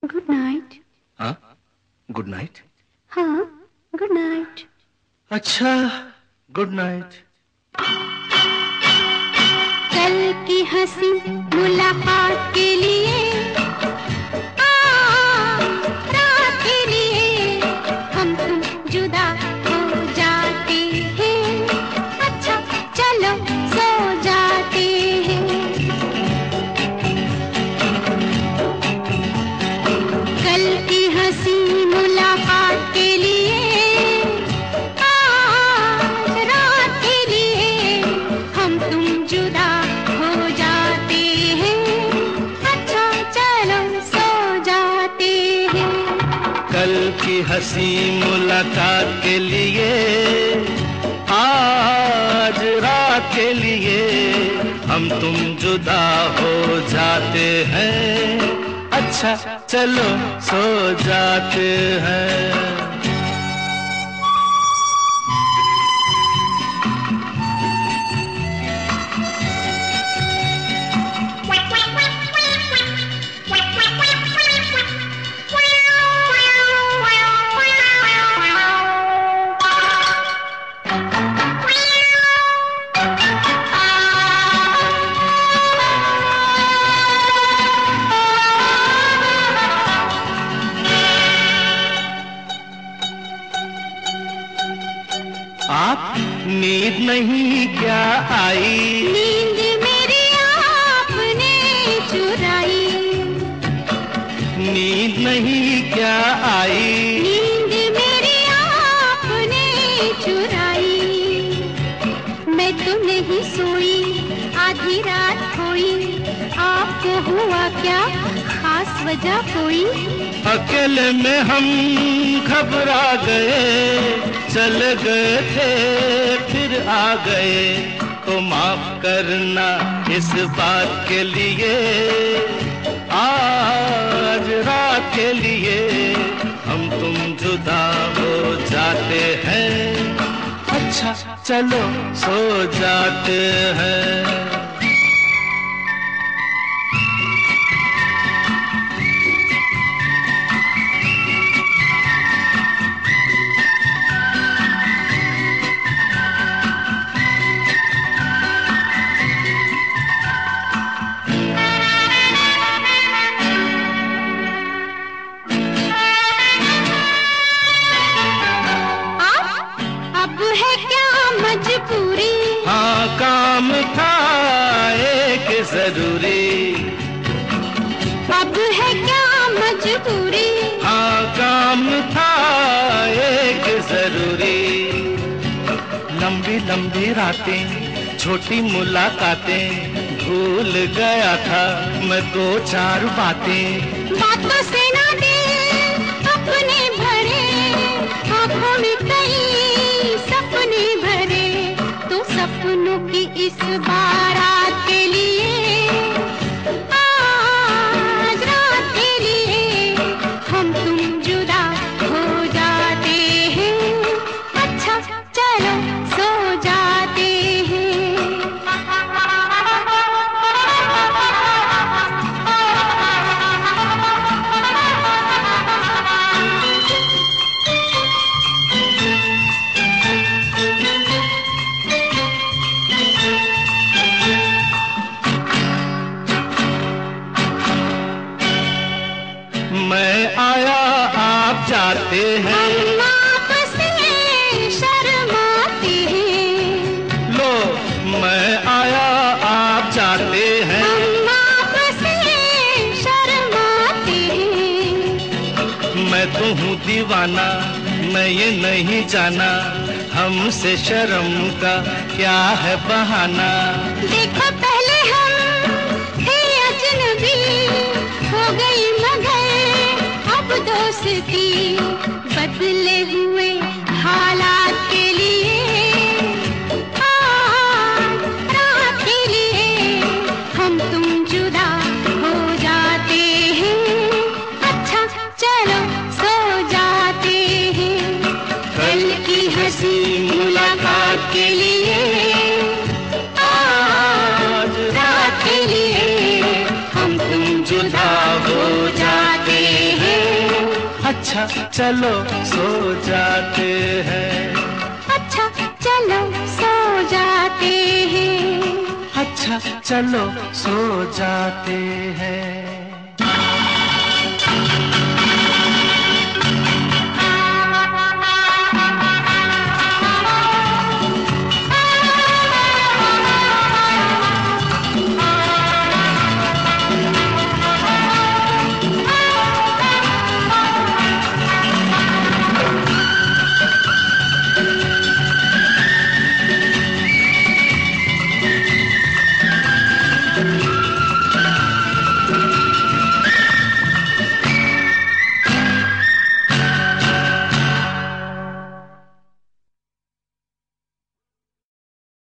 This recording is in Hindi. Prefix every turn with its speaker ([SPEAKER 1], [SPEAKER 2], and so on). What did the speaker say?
[SPEAKER 1] Good night.
[SPEAKER 2] हाँ, गुड नाइट।
[SPEAKER 1] हाँ, गुड नाइट।
[SPEAKER 2] अच्छा, गुड नाइट।
[SPEAKER 1] कल की हंसी मुलाकात के लिए रात के लिए हम तुम जुदा हो जाते हैं। अच्छा चलो सो जाते हैं। कल की हंसी मुलाकात के लिए आज रात के लिए हम तुम जुदा हो जाते हैं। अच्छा चलो सो जाते हैं।
[SPEAKER 2] कल की हंसी मुलाकात के लिए आज रात के लिए हम तुम जुदा हो जाते हैं। अच्छा चलो सो जाते हैं। आप नींद नहीं क्या आई?
[SPEAKER 1] नींद मेरी आपने चुराई।
[SPEAKER 2] नींद नहीं क्या आई?
[SPEAKER 1] नींद मेरी आपने चुराई। मैं तो नहीं सोई, आधी रात खोई। आपको हुआ क्या, खास वजह कोई?
[SPEAKER 2] अकेले में हम घबरा गए, चल गए थे फिर आ गए। तो माफ करना इस बात के लिए, आज रात के लिए हम तुम जुदा हो जाते हैं। अच्छा चलो सो जाते हैं। हाँ, काम था एक जरूरी।
[SPEAKER 1] अब है क्या मजबूरी?
[SPEAKER 2] हाँ, काम था एक जरूरी। लंबी लंबी रातें, छोटी मुलाकातें, भूल गया था मैं दो चार बातें।
[SPEAKER 1] बातों से ना दिल अपने भरे, आँखों में कई सपने भरे। तो सपनों की इस बारात के लिए, आज रात के लिए हम तुम जुदा हो जाते हैं। अच्छा चलो सो जाते हैं।
[SPEAKER 2] मैं आया आप जाते हैं।
[SPEAKER 1] हम आपसे शर्माते हैं।
[SPEAKER 2] लो मैं आया आप जाते हैं।
[SPEAKER 1] हम आपसे शर्माते हैं।
[SPEAKER 2] मैं तो हूँ दीवाना, मैं ये नहीं जाना, हमसे शर्म का क्या है बहाना।
[SPEAKER 1] देखो पहले हम थे अजनबी, हो गई मगर अब दोस्ती। बदले हुए हालात के लिए, आज रात के लिए हम तुम जुदा हो जाते हैं। अच्छा चलो सो जाते हैं। कल की हंसी मुलाकात के लिए, आज रात के लिए हम तुम जुदा हो जाते हैं।
[SPEAKER 2] अच्छा चलो सो जाते हैं,
[SPEAKER 1] अच्छा चलो सो जाते हैं,
[SPEAKER 2] अच्छा चलो सो जाते हैं।